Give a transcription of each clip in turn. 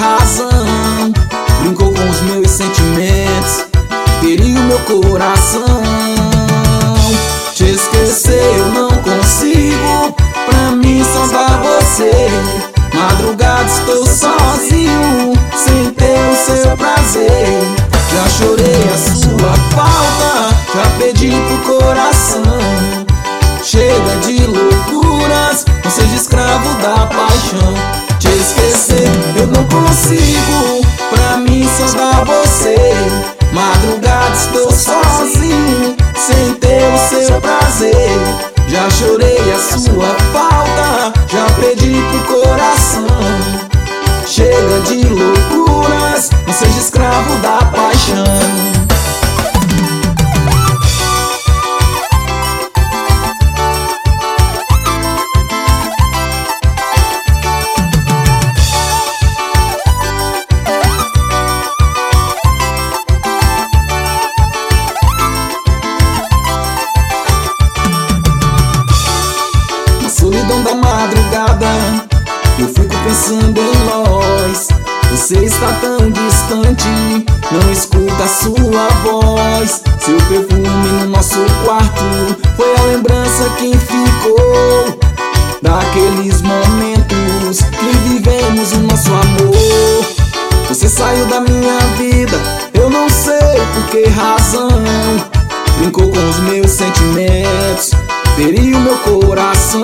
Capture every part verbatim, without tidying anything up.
razão. Brincou com os meus sentimentos, feriu meu coração. Te esquecer eu não consigo, pra mim só dá você. Madrugada estou sozinho, sem ter o seu prazer. Já chorei a sua falta, já pedi pro coração. Chega de loucuras, não seja escravo da paixão. Te esquecer eu não consigo, pra mim só dá você. Madrugada estou sozinho, sem ter o seu prazer. Já chorei a sua falta, já pedi pro coração. Chega de loucuras, não seja escravo da paixão. Solidão da madrugada, eu fico pensando em nós. Você está tão distante, não escuta a sua voz. Seu perfume no nosso quarto foi a lembrança que ficou daqueles momentos que vivemos o nosso amor. Você saiu da minha vida, eu não sei por que razão. Brincou com os meus sentimentos, feriu meu coração.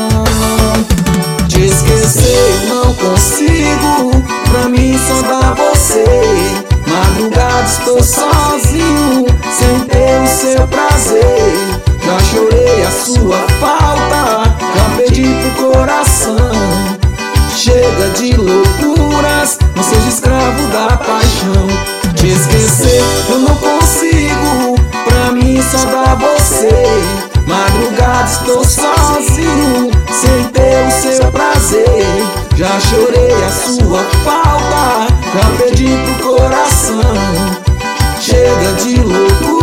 Te esquecer eu não consigo, pra mim só dá você. Madrugada estou sozinho, sem ter o seu prazer. Já chorei a sua falta, já pedi pro coração. Chega de loucuras, não seja escravo da paixão. Te esquecer eu não consigo, pra mim só dá você. Madrugada estou sozinho, sem ter o seu prazer. Já chorei a sua falta, já pedi pro coração. Chega de loucura.